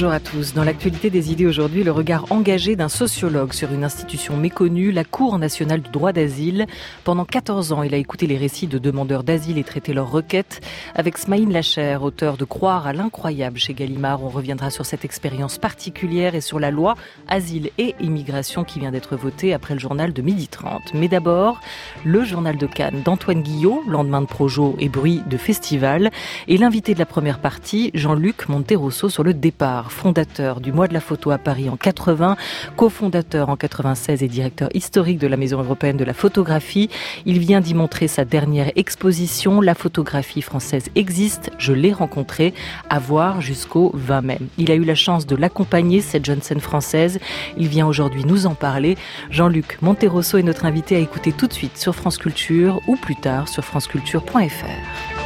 Bonjour à tous. Dans l'actualité des idées aujourd'hui, le regard engagé d'un sociologue sur une institution méconnue, la Cour nationale du droit d'asile. Pendant 14 ans, il a écouté les récits de demandeurs d'asile et traité leurs requêtes. Avec Smaïn Lacher, auteur de Croire à l'incroyable chez Gallimard, on reviendra sur cette expérience particulière et sur la loi Asile et Immigration qui vient d'être votée après le journal de 12h30. Mais d'abord, le journal de Cannes d'Antoine Guillot, lendemain de Projo et bruit de festival. Et l'invité de la première partie, Jean-Luc Monterosso sur le départ. Fondateur du Mois de la Photo à Paris en 80, cofondateur en 96 et directeur historique de la Maison européenne de la photographie. Il vient d'y montrer sa dernière exposition. La photographie française existe, je l'ai rencontrée, à voir jusqu'au 20 mai. Il a eu la chance de l'accompagner, cette jeune scène française. Il vient aujourd'hui nous en parler. Jean-Luc Monterosso est notre invité à écouter tout de suite sur France Culture ou plus tard sur franceculture.fr.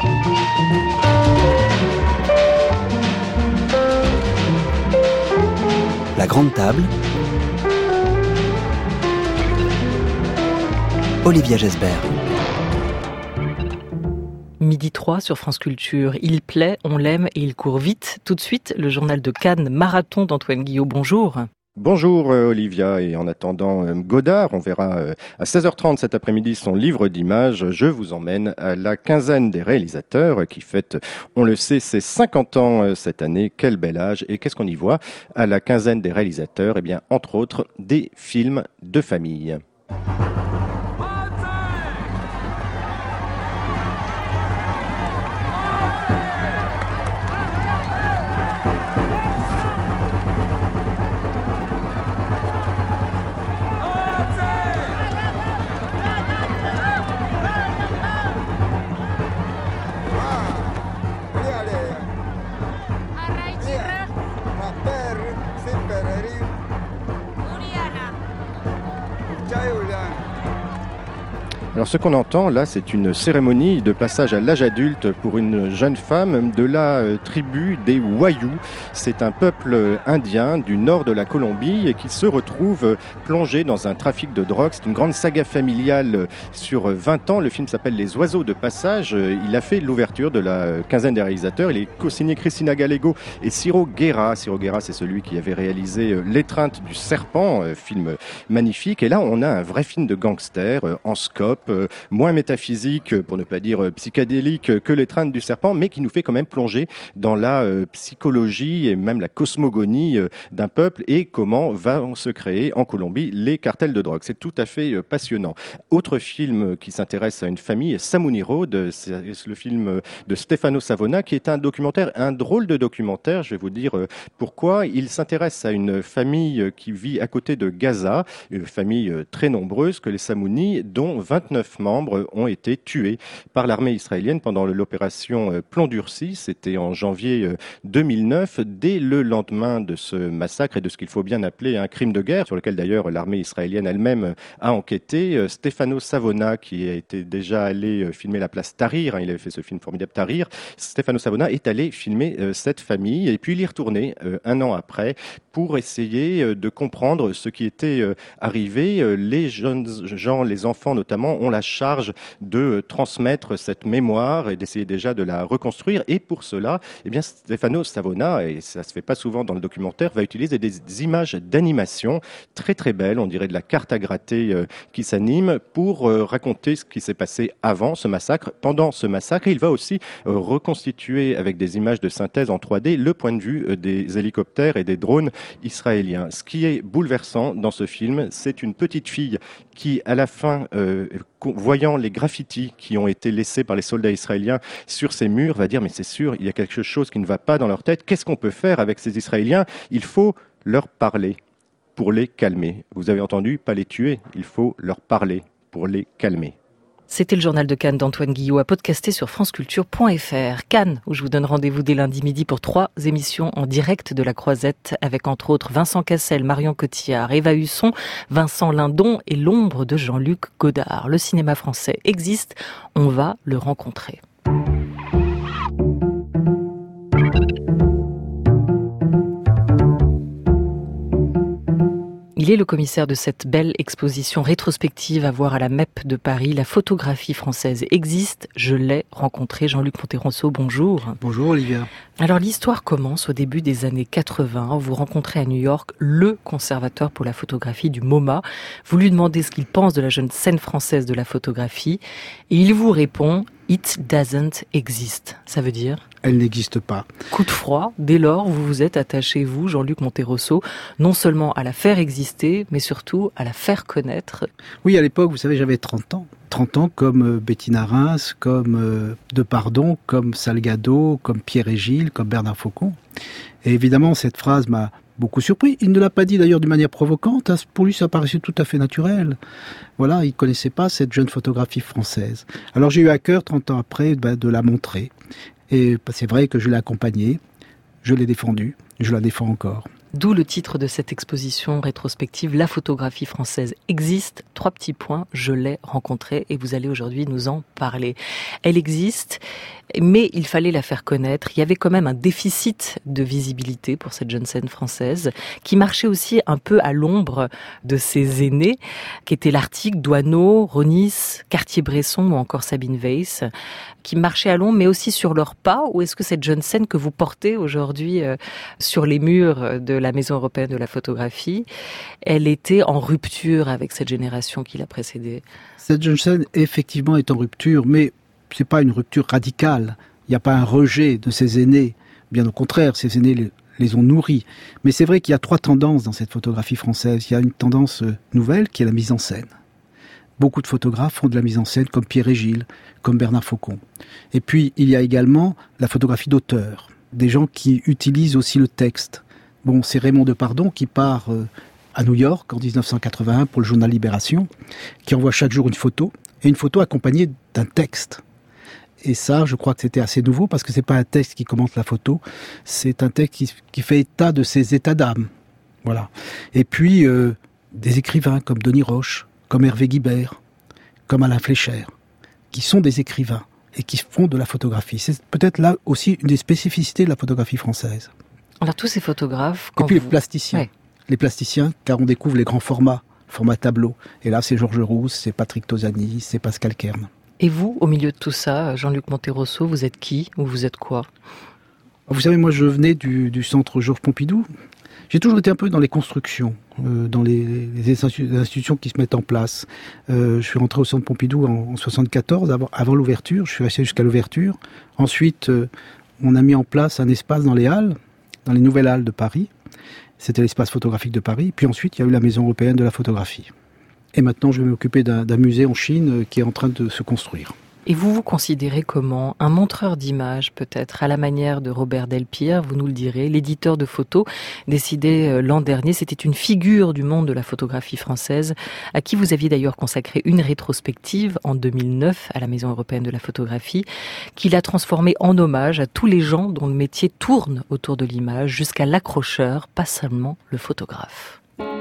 La grande table. Olivia Gesbert. 12h03 sur France Culture. Il plaît, on l'aime et il court vite. Tout de suite, le journal de Cannes Marathon d'Antoine Guillot. Bonjour. Bonjour Olivia, et en attendant Godard, on verra à 16h30 cet après-midi son livre d'images. Je vous emmène à la quinzaine des réalisateurs qui fête, on le sait, ses 50 ans cette année. Quel bel âge! Et qu'est-ce qu'on y voit à la quinzaine des réalisateurs? Eh bien, entre autres, des films de famille. Alors ce qu'on entend là, c'est une cérémonie de passage à l'âge adulte pour une jeune femme de la tribu des Wayuu. C'est un peuple indien du nord de la Colombie et qui se retrouve plongé dans un trafic de drogue. C'est une grande saga familiale sur 20 ans. Le film s'appelle Les Oiseaux de passage. Il a fait l'ouverture de la quinzaine des réalisateurs. Il est co-signé Cristina Gallego et Ciro Guerra. Ciro Guerra, c'est celui qui avait réalisé L'étreinte du serpent, film magnifique. Et là, on a un vrai film de gangster en scope. Moins métaphysique, pour ne pas dire psychédélique que L'étreinte du serpent, mais qui nous fait quand même plonger dans la psychologie et même la cosmogonie d'un peuple et comment vont se créer en Colombie les cartels de drogue. C'est tout à fait passionnant. Autre film qui s'intéresse à une famille, Samuni Road, c'est le film de Stefano Savona qui est un documentaire, un drôle de documentaire, je vais vous dire pourquoi. Il s'intéresse à une famille qui vit à côté de Gaza, une famille très nombreuse que les Samuni, dont 29 membres ont été tués par l'armée israélienne pendant l'opération Plomb Durci. C'était en janvier 2009. Dès le lendemain de ce massacre et de ce qu'il faut bien appeler un crime de guerre, sur lequel d'ailleurs l'armée israélienne elle-même a enquêté, Stefano Savona, qui a été déjà allé filmer la place Tahrir, il avait fait ce film formidable Tahrir, Stefano Savona est allé filmer cette famille et puis il y est retourné un an après pour essayer de comprendre ce qui était arrivé. Les jeunes gens, les enfants notamment, ont la charge de transmettre cette mémoire et d'essayer déjà de la reconstruire. Et pour cela, eh bien, Stefano Savona, et ça se fait pas souvent dans le documentaire, va utiliser des images d'animation très très belles, on dirait de la carte à gratter qui s'anime pour raconter ce qui s'est passé avant ce massacre, pendant ce massacre. Et il va aussi reconstituer avec des images de synthèse en 3D le point de vue des hélicoptères et des drones israéliens. Ce qui est bouleversant dans ce film, c'est une petite fille qui, à la fin, voyant les graffitis qui ont été laissés par les soldats israéliens sur ces murs, va dire mais c'est sûr, il y a quelque chose qui ne va pas dans leur tête. Qu'est-ce qu'on peut faire avec ces Israéliens? Il faut leur parler pour les calmer. Vous avez entendu, pas les tuer, il faut leur parler pour les calmer. C'était le journal de Cannes d'Antoine Guillot à podcaster sur franceculture.fr. Cannes, où je vous donne rendez-vous dès lundi midi pour 3 émissions en direct de la Croisette avec entre autres Vincent Cassel, Marion Cotillard, Eva Husson, Vincent Lindon et l'ombre de Jean-Luc Godard. Le cinéma français existe, on va le rencontrer. Il est le commissaire de cette belle exposition rétrospective à voir à la MEP de Paris. La photographie française existe, je l'ai rencontré. Jean-Luc Monterosso, bonjour. Bonjour Olivia. Alors l'histoire commence au début des années 80. Vous rencontrez à New York le conservateur pour la photographie du MoMA. Vous lui demandez ce qu'il pense de la jeune scène française de la photographie. Et il vous répond « It doesn't exist ». Ça veut dire ? Elle n'existe pas. Coup de froid. Dès lors, vous vous êtes attaché, vous, Jean-Luc Monterosso, non seulement à la faire exister, mais surtout à la faire connaître. Oui, à l'époque, vous savez, j'avais 30 ans. 30 ans comme Bettina Reims, comme Depardon, comme Salgado, comme Pierre et Gilles, comme Bernard Faucon. Et évidemment, cette phrase m'a beaucoup surpris. Il ne l'a pas dit d'ailleurs d'une manière provocante. Pour lui, ça paraissait tout à fait naturel. Voilà, il ne connaissait pas cette jeune photographie française. Alors j'ai eu à cœur, 30 ans après, de la montrer. Et c'est vrai que je l'ai accompagnée, je l'ai défendue, je la défends encore. D'où le titre de cette exposition rétrospective, La photographie française existe, 3 petits points, je l'ai rencontrée et vous allez aujourd'hui nous en parler. Elle existe, mais il fallait la faire connaître. Il y avait quand même un déficit de visibilité pour cette jeune scène française, qui marchait aussi un peu à l'ombre de ses aînés, qui étaient Lartigue, Doisneau, Ronis, Cartier-Bresson ou encore Sabine Weiss, qui marchaient à l'ombre, mais aussi sur leurs pas. Ou est-ce que cette jeune scène que vous portez aujourd'hui sur les murs de la Maison européenne de la photographie, elle était en rupture avec cette génération qui l'a précédée? Cette jeune scène, effectivement, est en rupture, mais c'est pas une rupture radicale. Il n'y a pas un rejet de ses aînés. Bien au contraire, ses aînés les ont nourris. Mais c'est vrai qu'il y a 3 tendances dans cette photographie française. Il y a une tendance nouvelle qui est la mise en scène. Beaucoup de photographes font de la mise en scène comme Pierre et Gilles, comme Bernard Faucon. Et puis, il y a également la photographie d'auteur. Des gens qui utilisent aussi le texte. Bon, c'est Raymond Depardon qui part à New York en 1981 pour le journal Libération, qui envoie chaque jour une photo, et une photo accompagnée d'un texte. Et ça, je crois que c'était assez nouveau, parce que c'est pas un texte qui commente la photo, c'est un texte qui fait état de ses états d'âme. Voilà. Et puis, des écrivains comme Denis Roche, comme Hervé Guibert, comme Alain Fleischer, qui sont des écrivains et qui font de la photographie. C'est peut-être là aussi une des spécificités de la photographie française. Alors tous ces photographes... Et puis les plasticiens. Ouais. Les plasticiens, car on découvre les grands formats tableau. Et là, c'est Georges Rousse, c'est Patrick Tosani, c'est Pascal Kern. Et vous, au milieu de tout ça, Jean-Luc Monterosso, vous êtes qui ou vous êtes quoi? Vous savez, moi je venais du centre Georges Pompidou. J'ai toujours été un peu dans les constructions, dans les institutions qui se mettent en place. Je suis rentré au centre Pompidou en 74, avant l'ouverture. Je suis resté jusqu'à l'ouverture. Ensuite, on a mis en place un espace dans les halles, dans les nouvelles halles de Paris. C'était l'espace photographique de Paris. Puis ensuite, il y a eu la Maison européenne de la photographie. Et maintenant, je vais m'occuper d'un musée en Chine qui est en train de se construire. Et vous vous considérez comment? Un montreur d'images, peut-être, à la manière de Robert Delpire, vous nous le direz, l'éditeur de photos, décidé l'an dernier. C'était une figure du monde de la photographie française, à qui vous aviez d'ailleurs consacré une rétrospective en 2009 à la Maison européenne de la photographie, qu'il a transformé en hommage à tous les gens dont le métier tourne autour de l'image, jusqu'à l'accrocheur, pas seulement le photographe.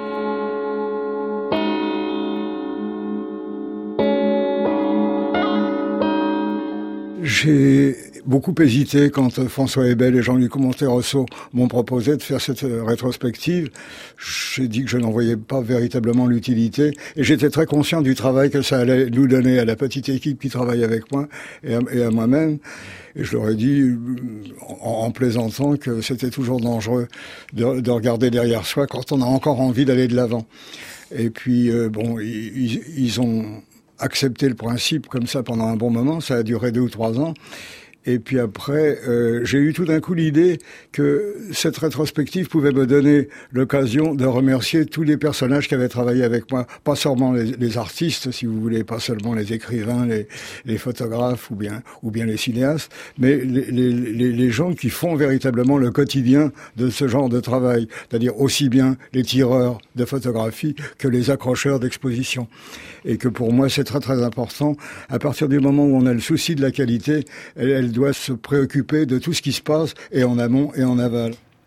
J'ai beaucoup hésité quand François Ebel et Jean-Luc Monterosso m'ont proposé de faire cette rétrospective. J'ai dit que je n'en voyais pas véritablement l'utilité et j'étais très conscient du travail que ça allait nous donner à la petite équipe qui travaille avec moi et à moi-même. Et je leur ai dit, en plaisantant, que c'était toujours dangereux de regarder derrière soi quand on a encore envie d'aller de l'avant. Et puis, ils ont accepté le principe comme ça pendant un bon moment. Ça a duré 2 ou 3 ans. Et puis après, j'ai eu tout d'un coup l'idée que cette rétrospective pouvait me donner l'occasion de remercier tous les personnages qui avaient travaillé avec moi. Pas seulement les artistes, si vous voulez, pas seulement les écrivains, les photographes ou bien les cinéastes, mais les gens qui font véritablement le quotidien de ce genre de travail. C'est-à-dire aussi bien les tireurs de photographie que les accrocheurs d'exposition. Et que pour moi, c'est très très important. À partir du moment où on a le souci de la qualité, elle doit se préoccuper de tout ce qui se passe, et en amont et en aval.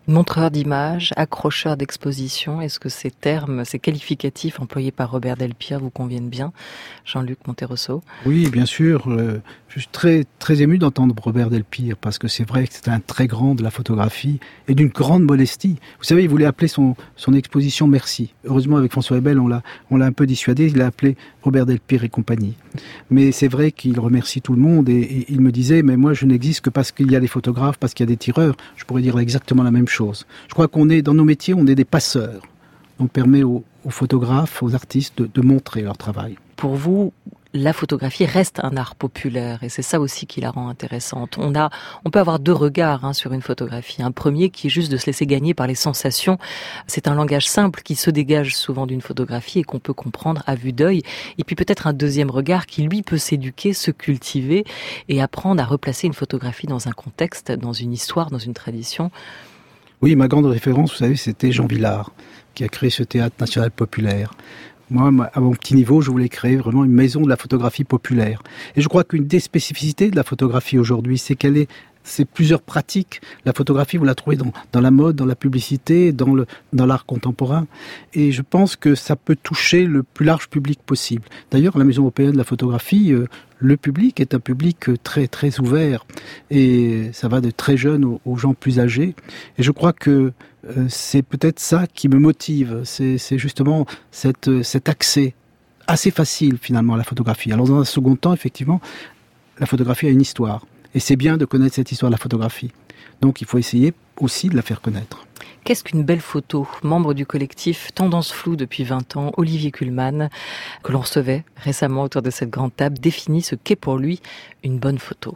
Montreur d'images, accrocheur d'exposition, est-ce que ces termes, ces qualificatifs employés par Robert Delpire vous conviennent bien, Jean-Luc Monterosso? Oui, bien sûr. Je suis très, très ému d'entendre Robert Delpire, parce que c'est vrai que c'est un très grand de la photographie et d'une grande modestie. Vous savez, il voulait appeler son exposition Merci. Heureusement, avec François Ebel, on l'a un peu dissuadé, il l'a appelé Robert Delpire et compagnie. Mais c'est vrai qu'il remercie tout le monde et il me disait, mais moi je n'existe que parce qu'il y a des photographes, parce qu'il y a des tireurs. Je pourrais dire exactement la même chose. Je crois qu'on est, dans nos métiers, on est des passeurs. On permet aux photographes, aux artistes de montrer leur travail. Pour vous, la photographie reste un art populaire et c'est ça aussi qui la rend intéressante. On peut avoir deux regards sur une photographie. Un premier qui est juste de se laisser gagner par les sensations. C'est un langage simple qui se dégage souvent d'une photographie et qu'on peut comprendre à vue d'œil. Et puis peut-être un deuxième regard qui lui peut s'éduquer, se cultiver et apprendre à replacer une photographie dans un contexte, dans une histoire, dans une tradition. Oui, ma grande référence, vous savez, c'était Jean Vilar, qui a créé ce théâtre national populaire. Moi, à mon petit niveau, je voulais créer vraiment une maison de la photographie populaire. Et je crois qu'une des spécificités de la photographie aujourd'hui, c'est c'est plusieurs pratiques. La photographie, vous la trouvez dans la mode, dans la publicité, dans l'art contemporain. Et je pense que ça peut toucher le plus large public possible. D'ailleurs, à la Maison européenne de la photographie, le public est un public très, très ouvert. Et ça va de très jeunes aux gens plus âgés. Et je crois que c'est peut-être ça qui me motive. C'est justement cet accès assez facile, finalement, à la photographie. Alors, dans un second temps, effectivement, la photographie a une histoire. Et c'est bien de connaître cette histoire de la photographie. Donc il faut essayer aussi de la faire connaître. Qu'est-ce qu'une belle photo? Membre du collectif Tendance Floue depuis 20 ans, Olivier Kuhlmann, que l'on recevait récemment autour de cette grande table, définit ce qu'est pour lui une bonne photo.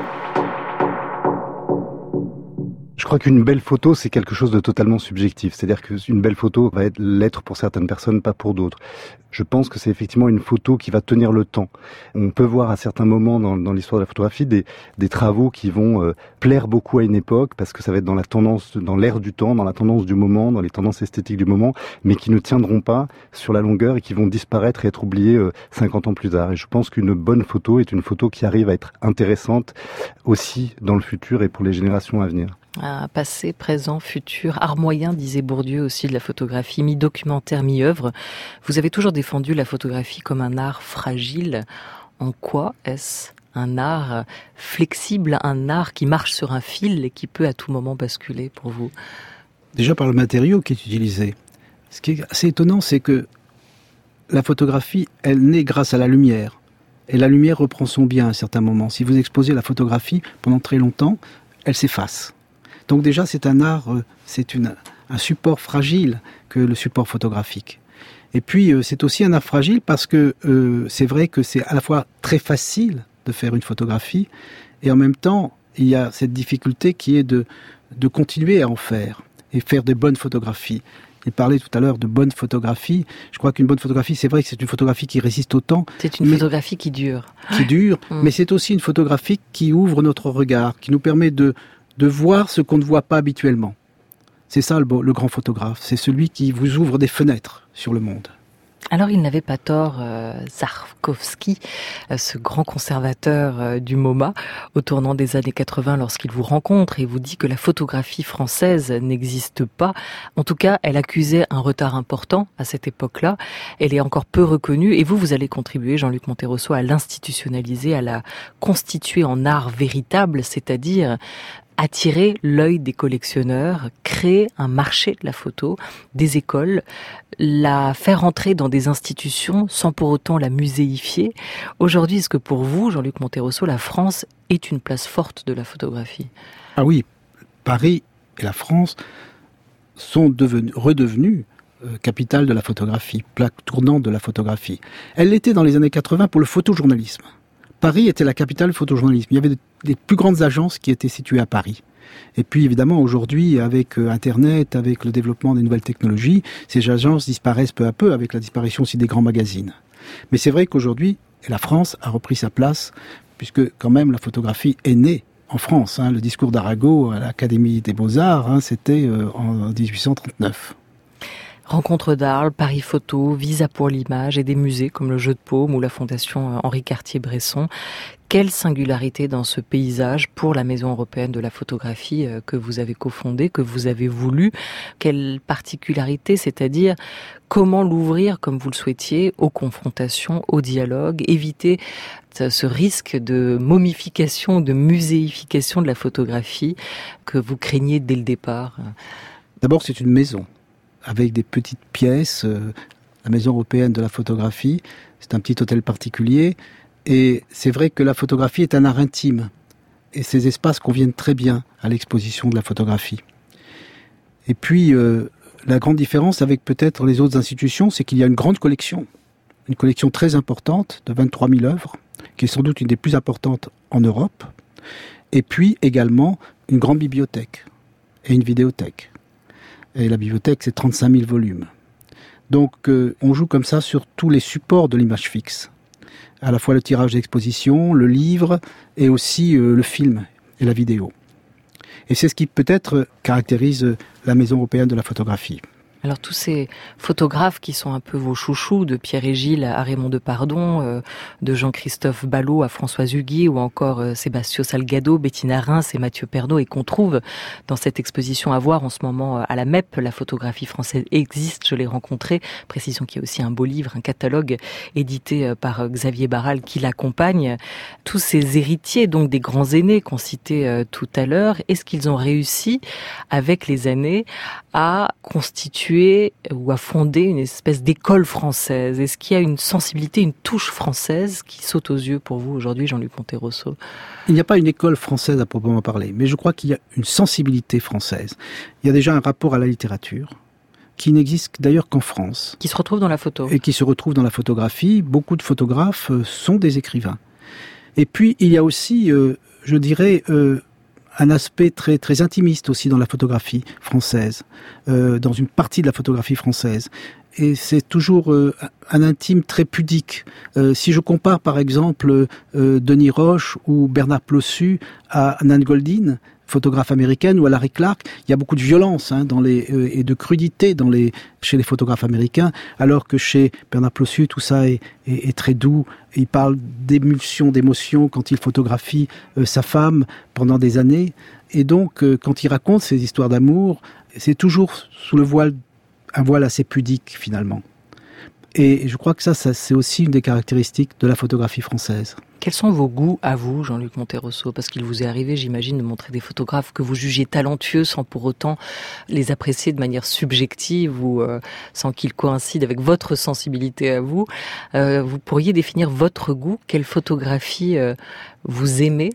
Je crois qu'une belle photo, c'est quelque chose de totalement subjectif. C'est-à-dire qu'une belle photo va l'être pour certaines personnes, pas pour d'autres. Je pense que c'est effectivement une photo qui va tenir le temps. On peut voir à certains moments dans l'histoire de la photographie des travaux qui vont plaire beaucoup à une époque, parce que ça va être dans la tendance, dans l'air du temps, dans la tendance du moment, dans les tendances esthétiques du moment, mais qui ne tiendront pas sur la longueur et qui vont disparaître et être oubliés 50 ans plus tard. Et je pense qu'une bonne photo est une photo qui arrive à être intéressante aussi dans le futur et pour les générations à venir. Passé, présent, futur, art moyen, disait Bourdieu aussi de la photographie, mi-documentaire, mi-œuvre. Vous avez toujours défendu la photographie comme un art fragile. En quoi est-ce un art flexible, un art qui marche sur un fil et qui peut à tout moment basculer pour vous? Déjà par le matériau qui est utilisé. Ce qui est assez étonnant, c'est que la photographie, elle naît grâce à la lumière. Et la lumière reprend son bien à un certain moment. Si vous exposez la photographie pendant très longtemps, elle s'efface. Donc déjà, c'est un art, c'est un support fragile que le support photographique. Et puis, c'est aussi un art fragile parce que c'est vrai que c'est à la fois très facile de faire une photographie et en même temps, il y a cette difficulté qui est de continuer à en faire et faire des bonnes photographies. Il parlait tout à l'heure de bonne photographie. Je crois qu'une bonne photographie, c'est vrai que c'est une photographie qui résiste au temps. C'est une photographie qui dure. Mais c'est aussi une photographie qui ouvre notre regard, qui nous permet de voir ce qu'on ne voit pas habituellement. C'est ça le grand photographe, c'est celui qui vous ouvre des fenêtres sur le monde. Alors il n'avait pas tort, Żarkowski, ce grand conservateur du MoMA, au tournant des années 80, lorsqu'il vous rencontre et vous dit que la photographie française n'existe pas. En tout cas, elle accusait un retard important à cette époque-là. Elle est encore peu reconnue et vous allez contribuer, Jean-Luc Monterosso, à l'institutionnaliser, à la constituer en art véritable, c'est-à-dire attirer l'œil des collectionneurs, créer un marché de la photo, des écoles, la faire entrer dans des institutions sans pour autant la muséifier. Aujourd'hui, est-ce que pour vous, Jean-Luc Monterosso, la France est une place forte de la photographie? Ah oui, Paris et la France sont redevenus capitale de la photographie, plaque tournante de la photographie. Elle l'était dans les années 80 pour le photojournalisme. Paris était la capitale du photojournalisme. Il y avait des plus grandes agences qui étaient situées à Paris. Et puis évidemment aujourd'hui, avec Internet, avec le développement des nouvelles technologies, ces agences disparaissent peu à peu avec la disparition aussi des grands magazines. Mais c'est vrai qu'aujourd'hui, la France a repris sa place, puisque quand même la photographie est née en France. Le discours d'Arago à l'Académie des Beaux-Arts, c'était en 1839. Rencontres d'Arles, Paris Photo, Visa pour l'image et des musées comme le Jeu de Paume ou la Fondation Henri Cartier-Bresson. Quelle singularité dans ce paysage pour la Maison européenne de la photographie que vous avez cofondée, que vous avez voulu. Quelle particularité, c'est-à-dire comment l'ouvrir comme vous le souhaitiez aux confrontations, au dialogue, éviter ce risque de momification, de muséification de la photographie que vous craignez dès le départ. D'abord, c'est une maison avec des petites pièces. La Maison européenne de la photographie, c'est un petit hôtel particulier. Et c'est vrai que la photographie est un art intime. Et ces espaces conviennent très bien à l'exposition de la photographie. Et puis, la grande différence avec peut-être les autres institutions, c'est qu'il y a une grande collection. Une collection très importante de 23 000 œuvres, qui est sans doute une des plus importantes en Europe. Et puis également une grande bibliothèque et une vidéothèque. Et la bibliothèque, c'est 35 000 volumes. Donc, on joue comme ça sur tous les supports de l'image fixe. À la fois le tirage d'exposition, le livre, et aussi le film et la vidéo. Et c'est ce qui peut-être caractérise la Maison européenne de la photographie. Alors tous ces photographes qui sont un peu vos chouchous, de Pierre et Gilles à Raymond Depardon, de Jean-Christophe Ballot à Françoise Huguet, ou encore Sébastien Salgado, Bettina Reims et Mathieu Pernaut, et qu'on trouve dans cette exposition à voir en ce moment à la MEP. La photographie française existe, je l'ai rencontré. Précisons qu'il y a aussi un beau livre, un catalogue édité par Xavier Barral qui l'accompagne. Tous ces héritiers, donc des grands aînés qu'on citait tout à l'heure, est-ce qu'ils ont réussi avec les années à constituer ou à fonder une espèce d'école française? Est-ce qu'il y a une sensibilité, une touche française qui saute aux yeux pour vous aujourd'hui, Jean-Luc Monterosso? Il n'y a pas une école française à proprement parler, mais je crois qu'il y a une sensibilité française. Il y a déjà un rapport à la littérature, qui n'existe d'ailleurs qu'en France. Qui se retrouve dans la photo. Et qui se retrouve dans la photographie. Beaucoup de photographes sont des écrivains. Et puis, il y a aussi, je dirais, un aspect très très intimiste aussi dans la photographie française, dans une partie de la photographie française. Et c'est toujours un intime très pudique. Si je compare par exemple Denis Roche ou Bernard Plossu à Nan Goldin, photographe américaine, ou à Larry Clark, il y a beaucoup de violence et de crudité chez les photographes américains, alors que chez Bernard Plossu, tout ça est très doux. Il parle d'émulsion, d'émotion quand il photographie sa femme pendant des années. Et donc, quand il raconte ses histoires d'amour, c'est toujours sous un voile assez pudique, finalement. Et je crois que ça c'est aussi une des caractéristiques de la photographie française. Quels sont vos goûts à vous, Jean-Luc Monterosso? Parce qu'il vous est arrivé, j'imagine, de montrer des photographes que vous jugiez talentueux sans pour autant les apprécier de manière subjective ou sans qu'ils coïncident avec votre sensibilité à vous. Vous pourriez définir votre goût? Quelle photographie vous aimez?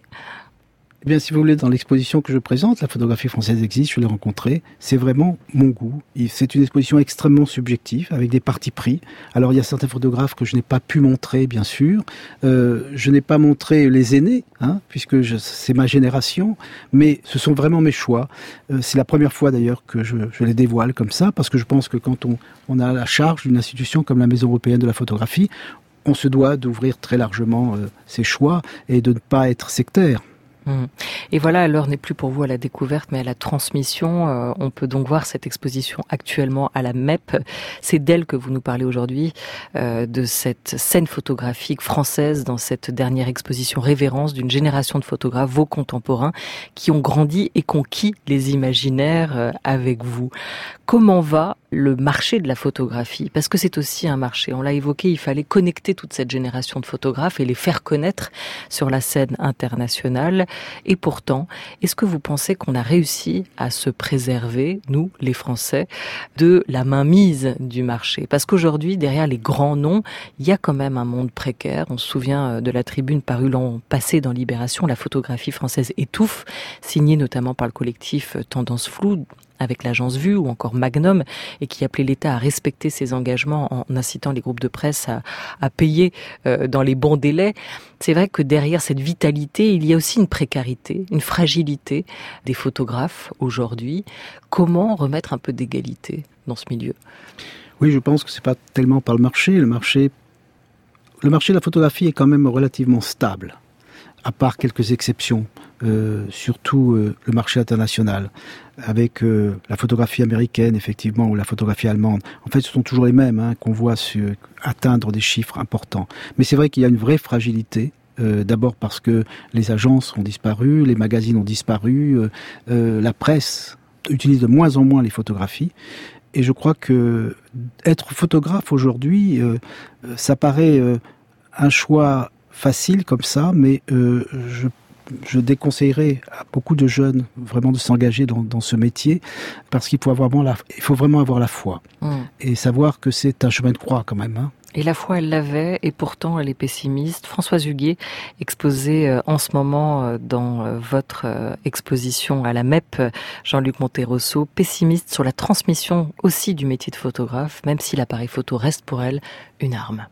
Eh bien, si vous voulez, dans l'exposition que je présente, la photographie française existe, je l'ai rencontrée, c'est vraiment mon goût. C'est une exposition extrêmement subjective, avec des partis pris. Alors, il y a certains photographes que je n'ai pas pu montrer, bien sûr. Je n'ai pas montré les aînés, puisque c'est ma génération, mais ce sont vraiment mes choix. C'est la première fois, d'ailleurs, que je les dévoile comme ça, parce que je pense que quand on a la charge d'une institution comme la Maison européenne de la photographie, on se doit d'ouvrir très largement ses choix et de ne pas être sectaire. Et voilà, l'heure n'est plus pour vous à la découverte, mais à la transmission. On peut donc voir cette exposition actuellement à la MEP. C'est d'elle que vous nous parlez aujourd'hui, de cette scène photographique française dans cette dernière exposition Révérence d'une génération de photographes, vos contemporains, qui ont grandi et conquis les imaginaires avec vous. Comment va le marché de la photographie? Parce que c'est aussi un marché. On l'a évoqué, il fallait connecter toute cette génération de photographes et les faire connaître sur la scène internationale. Et pourtant, est-ce que vous pensez qu'on a réussi à se préserver, nous, les Français, de la mainmise du marché? Parce qu'aujourd'hui, derrière les grands noms, il y a quand même un monde précaire. On se souvient de la tribune parue l'an passé dans Libération, La photographie française étouffe, signée notamment par le collectif Tendance Floue, avec l'agence Vue ou encore Magnum, et qui appelait l'État à respecter ses engagements en incitant les groupes de presse à payer dans les bons délais. C'est vrai que derrière cette vitalité, il y a aussi une précarité, une fragilité des photographes aujourd'hui. Comment remettre un peu d'égalité dans ce milieu? Oui, je pense que c'est pas tellement par le marché. Le marché de la photographie est quand même relativement stable. à part quelques exceptions, surtout le marché international, avec la photographie américaine, effectivement, ou la photographie allemande. En fait, ce sont toujours les mêmes qu'on voit atteindre des chiffres importants. Mais c'est vrai qu'il y a une vraie fragilité. D'abord parce que les agences ont disparu, les magazines ont disparu, la presse utilise de moins en moins les photographies. Et je crois que être photographe aujourd'hui, ça paraît un choix facile comme ça, mais je déconseillerais à beaucoup de jeunes vraiment de s'engager dans ce métier parce qu'il faut vraiment avoir la foi et savoir que c'est un chemin de croix quand même. Et la foi, elle l'avait, et pourtant elle est pessimiste. Françoise Huguet, exposée en ce moment dans votre exposition à la MEP, Jean-Luc Monterosso, pessimiste sur la transmission aussi du métier de photographe, même si l'appareil photo reste pour elle une arme.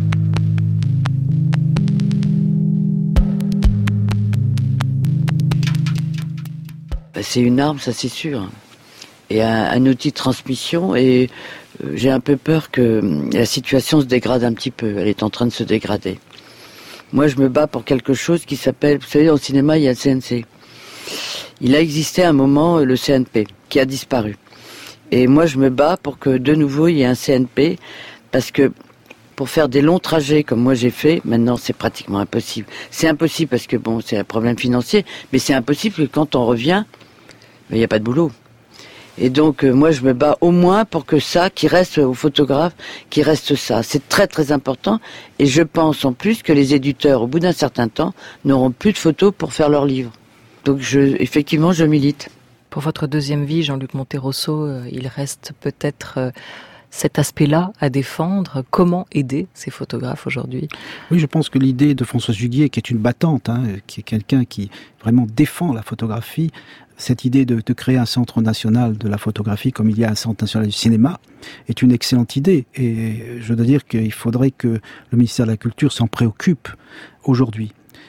C'est une arme, ça c'est sûr. Et un outil de transmission, et j'ai un peu peur que la situation se dégrade un petit peu. Elle est en train de se dégrader. Moi, je me bats pour quelque chose qui s'appelle... Vous savez, au cinéma, il y a le CNC. Il a existé à un moment le CNP, qui a disparu. Et moi, je me bats pour que, de nouveau, il y ait un CNP, parce que pour faire des longs trajets comme moi j'ai fait, maintenant, c'est pratiquement impossible. C'est impossible parce que, bon, c'est un problème financier, mais c'est impossible que quand on revient, il n'y a pas de boulot. Et donc, moi, je me bats au moins pour que ça, qui reste aux photographes, qui reste ça. C'est très, très important. Et je pense, en plus, que les éditeurs, au bout d'un certain temps, n'auront plus de photos pour faire leurs livres. Donc, effectivement, je milite. Pour votre deuxième vie, Jean-Luc Monterosso, il reste peut-être cet aspect-là à défendre. Comment aider ces photographes aujourd'hui ? Oui, je pense que l'idée de Françoise Huguet, qui est une battante, qui est quelqu'un qui vraiment défend la photographie, cette idée de créer un centre national de la photographie comme il y a un centre national du cinéma est une excellente idée. Et je dois dire qu'il faudrait que le ministère de la Culture s'en préoccupe aujourd'hui.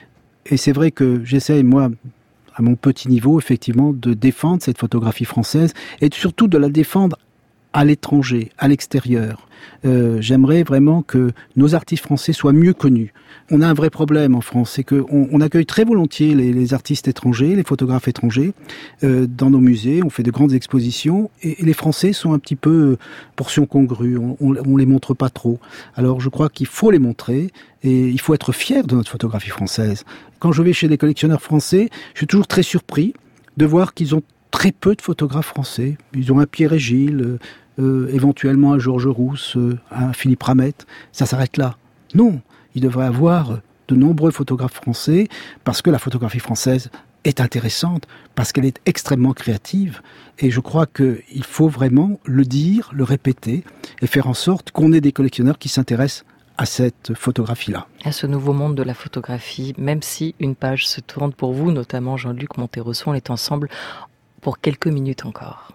Et c'est vrai que j'essaie, moi, à mon petit niveau, effectivement, de défendre cette photographie française et surtout de la défendre à l'étranger, à l'extérieur. J'aimerais vraiment que nos artistes français soient mieux connus. On a un vrai problème en France, c'est qu'on accueille très volontiers les artistes étrangers, les photographes étrangers dans nos musées. On fait de grandes expositions et les Français sont un petit peu portion congrue. On les montre pas trop. Alors je crois qu'il faut les montrer et il faut être fier de notre photographie française. Quand je vais chez des collectionneurs français, je suis toujours très surpris de voir qu'ils ont très peu de photographes français. Ils ont un Pierre et Gilles, éventuellement un Georges Rousse, un Philippe Ramette. Ça s'arrête là. Non, il devrait avoir de nombreux photographes français parce que la photographie française est intéressante, parce qu'elle est extrêmement créative. Et je crois qu'il faut vraiment le dire, le répéter et faire en sorte qu'on ait des collectionneurs qui s'intéressent à cette photographie-là. À ce nouveau monde de la photographie, même si une page se tourne pour vous, notamment Jean-Luc Monterosso, on est ensemble pour quelques minutes encore.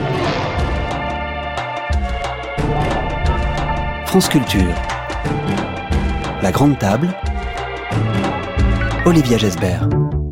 France Culture. La Grande Table. Olivia Gesbert.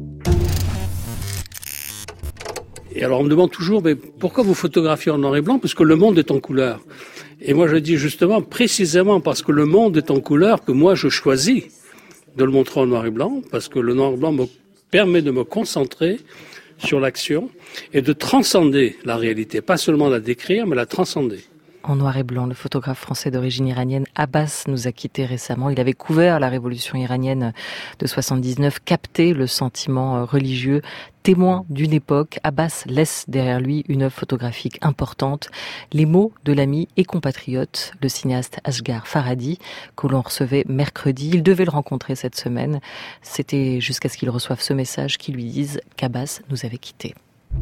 Et alors on me demande toujours, mais pourquoi vous photographiez en noir et blanc ? Parce que le monde est en couleur. Et moi je dis justement, précisément parce que le monde est en couleur, que moi je choisis de le montrer en noir et blanc, parce que le noir et blanc me permet de me concentrer sur l'action et de transcender la réalité. Pas seulement la décrire, mais la transcender. En noir et blanc, le photographe français d'origine iranienne Abbas nous a quittés récemment. Il avait couvert la révolution iranienne de 79, capté le sentiment religieux. Témoin d'une époque, Abbas laisse derrière lui une œuvre photographique importante. Les mots de l'ami et compatriote, le cinéaste Asghar Farhadi, que l'on recevait mercredi. Il devait le rencontrer cette semaine. C'était jusqu'à ce qu'il reçoive ce message qui lui dise qu'Abbas nous avait quittés.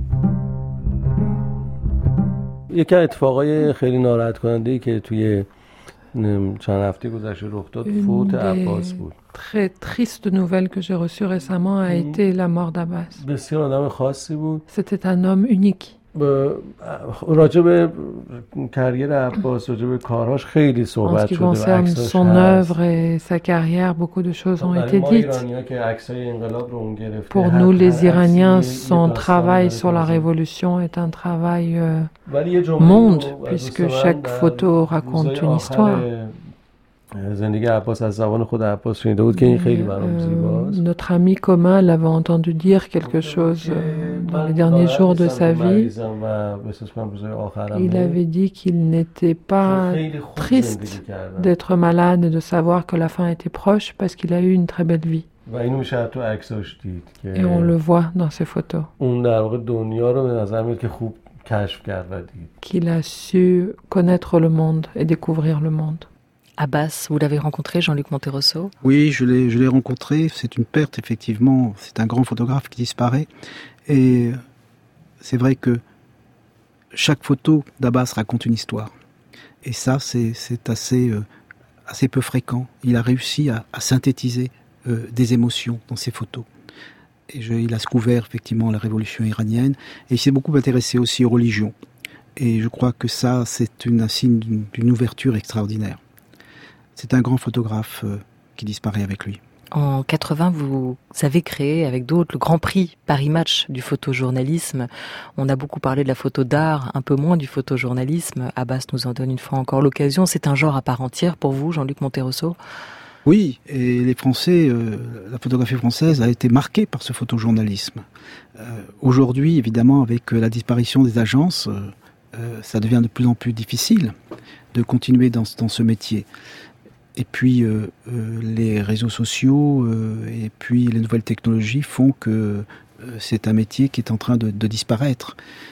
یکی از اتفاقای خیلی ناراحت کننده‌ای که توی چند هفته گذشته رخ داد فوت عباس بود. Très triste nouvelle que j'ai reçue récemment a été la mort d'Abbas. بسیار آدم خاصی بود. C'était un homme unique. راجع به کریر عباس، راجع به کارهاش خیلی صحبت شده. En ce qui concerne son œuvre et sa carrière, beaucoup de choses ont été dites. Pour nous, les Iraniens, son travail sur la révolution est un travail monde, puisque chaque photo raconte une histoire. Notre ami commun l'avait entendu dire quelque chose dans les derniers jours de sa vie. Il avait dit qu'il n'était pas triste d'être malade et de savoir que la fin était proche parce qu'il a eu une très belle vie. Et on le voit dans ses photos. Qu'il a su connaître le monde et découvrir le monde. Abbas, vous l'avez rencontré, Jean-Luc Monterosso ? Oui, je l'ai rencontré. C'est une perte, effectivement. C'est un grand photographe qui disparaît. Et c'est vrai que chaque photo d'Abbas raconte une histoire. Et ça, c'est assez peu fréquent. Il a réussi à synthétiser des émotions dans ses photos. Et il a couvert effectivement la révolution iranienne. Et il s'est beaucoup intéressé aussi aux religions. Et je crois que ça, c'est un signe d'une ouverture extraordinaire. C'est un grand photographe qui disparaît avec lui. En 80, vous avez créé avec d'autres le Grand Prix Paris Match du photojournalisme. On a beaucoup parlé de la photo d'art, un peu moins du photojournalisme. Abbas nous en donne une fois encore l'occasion. C'est un genre à part entière pour vous, Jean-Luc Monterosso ? Oui, et les Français, la photographie française a été marquée par ce photojournalisme. Aujourd'hui, évidemment, avec la disparition des agences, ça devient de plus en plus difficile de continuer dans ce métier. Et puis les réseaux sociaux et puis les nouvelles technologies font que c'est un métier qui est en train de disparaître.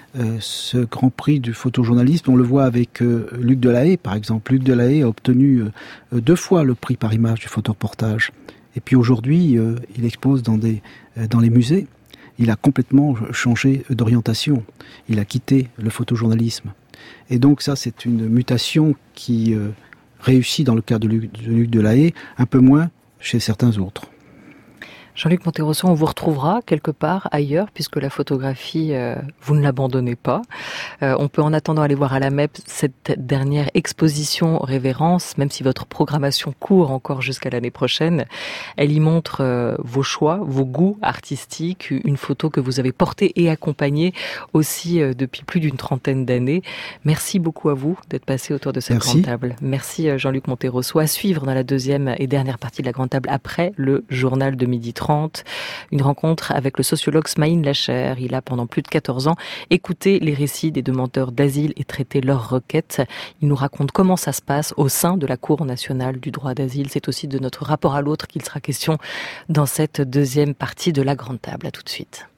Ce Grand Prix du photojournalisme, on le voit avec Luc Delahaye, par exemple. Luc Delahaye a obtenu 2 fois le prix Paris Match du photoreportage. Et puis aujourd'hui, il expose dans les musées. Il a complètement changé d'orientation. Il a quitté le photojournalisme. Et donc ça, c'est une mutation qui réussit dans le cas de Luc Delahaye, un peu moins chez certains autres. Jean-Luc Monterosso, on vous retrouvera quelque part ailleurs, puisque la photographie, vous ne l'abandonnez pas. On peut en attendant aller voir à la MEP cette dernière exposition Révérence, même si votre programmation court encore jusqu'à l'année prochaine. Elle y montre vos choix, vos goûts artistiques, une photo que vous avez portée et accompagnée aussi depuis plus d'une trentaine d'années. Merci beaucoup à vous d'être passé autour de cette grande table. Merci Jean-Luc Monterosso. À suivre dans la deuxième et dernière partie de la grande table après le journal de 12h30. Une rencontre avec le sociologue Smaïn Lacher. Il a pendant plus de 14 ans écouté les récits des demandeurs d'asile et traité leurs requêtes. Il nous raconte comment ça se passe au sein de la Cour nationale du droit d'asile. C'est aussi de notre rapport à l'autre qu'il sera question dans cette deuxième partie de la grande table. À tout de suite.